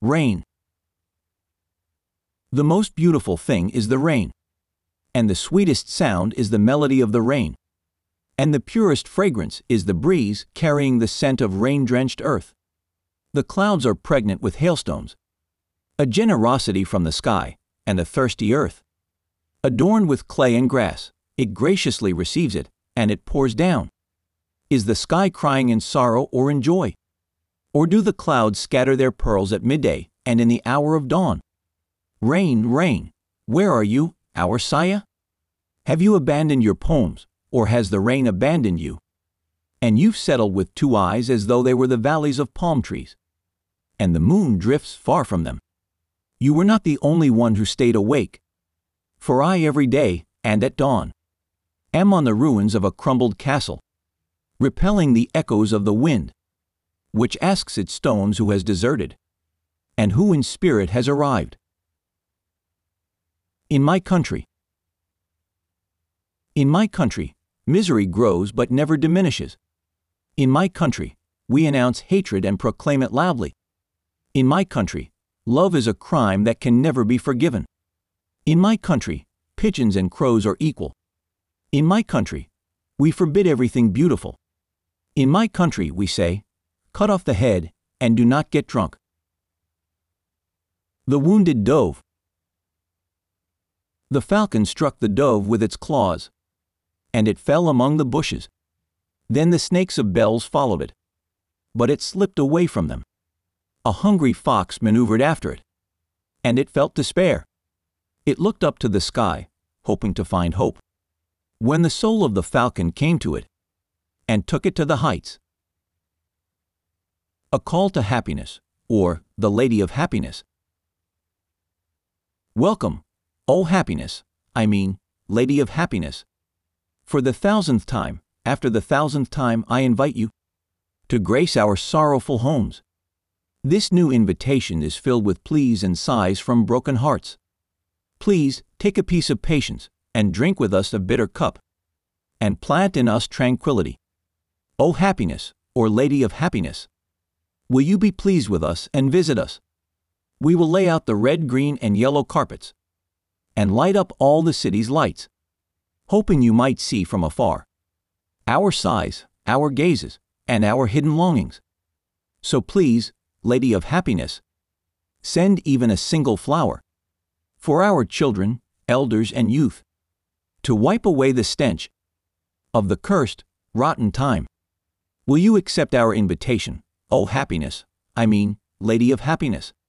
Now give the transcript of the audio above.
Rain. The most beautiful thing is the rain, and the sweetest sound is the melody of the rain, and the purest fragrance is the breeze carrying the scent of rain-drenched earth. The clouds are pregnant with hailstones, a generosity from the sky and the thirsty earth. Adorned with clay and grass, it graciously receives it, and it pours down. Is the sky crying in sorrow or in joy? Or do the clouds scatter their pearls at midday and in the hour of dawn? Rain, rain, where are you, our Sire? Have you abandoned your poems, or has the rain abandoned you? And you've settled with two eyes as though they were the valleys of palm trees, and the moon drifts far from them. You were not the only one who stayed awake, for I every day, and at dawn, am on the ruins of a crumbled castle, repelling the echoes of the wind, which asks its stones who has deserted, and who in spirit has arrived. In my country. In my country, misery grows but never diminishes. In my country, we announce hatred and proclaim it loudly. In my country, love is a crime that can never be forgiven. In my country, pigeons and crows are equal. In my country, we forbid everything beautiful. In my country, we say, cut off the head and do not get drunk. The wounded dove. The falcon struck the dove with its claws, and it fell among the bushes. Then the snakes of bells followed it, but it slipped away from them. A hungry fox maneuvered after it, and it felt despair. It looked up to the sky, hoping to find hope, when the soul of the falcon came to it and took it to the heights. A call to happiness, or the Lady of Happiness. Welcome, O happiness, I mean, Lady of Happiness. For the 1000th time, after the 1000th time, I invite you to grace our sorrowful homes. This new invitation is filled with pleas and sighs from broken hearts. Please take a piece of patience and drink with us a bitter cup, and plant in us tranquility. O happiness, or Lady of Happiness, will you be pleased with us and visit us? We will lay out the red, green, and yellow carpets, and light up all the city's lights, hoping you might see from afar our sighs, our gazes, and our hidden longings. So please, Lady of Happiness, send even a single flower for our children, elders, and youth, to wipe away the stench of the cursed, rotten time. Will you accept our invitation, O happiness, I mean, Lady of Happiness?